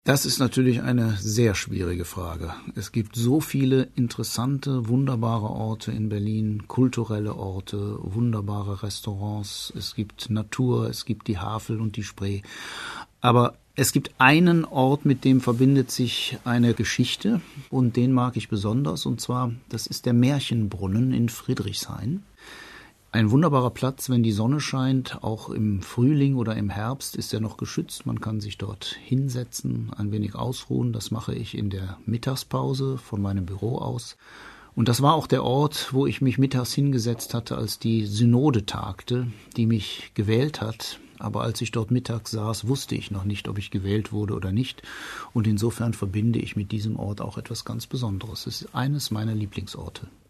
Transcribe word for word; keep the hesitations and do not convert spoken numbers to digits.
Das ist natürlich eine sehr schwierige Frage. Es gibt so viele interessante, wunderbare Orte in Berlin, kulturelle Orte, wunderbare Restaurants, es gibt Natur, es gibt die Havel und die Spree. Aber es gibt einen Ort, mit dem verbindet sich eine Geschichte und den mag ich besonders, und zwar, das ist der Märchenbrunnen in Friedrichshain. Ein wunderbarer Platz, wenn die Sonne scheint, auch im Frühling oder im Herbst ist er noch geschützt. Man kann sich dort hinsetzen, ein wenig ausruhen. Das mache ich in der Mittagspause von meinem Büro aus. Und das war auch der Ort, wo ich mich mittags hingesetzt hatte, als die Synode tagte, die mich gewählt hat. Aber als ich dort mittags saß, wusste ich noch nicht, ob ich gewählt wurde oder nicht. Und insofern verbinde ich mit diesem Ort auch etwas ganz Besonderes. Es ist eines meiner Lieblingsorte.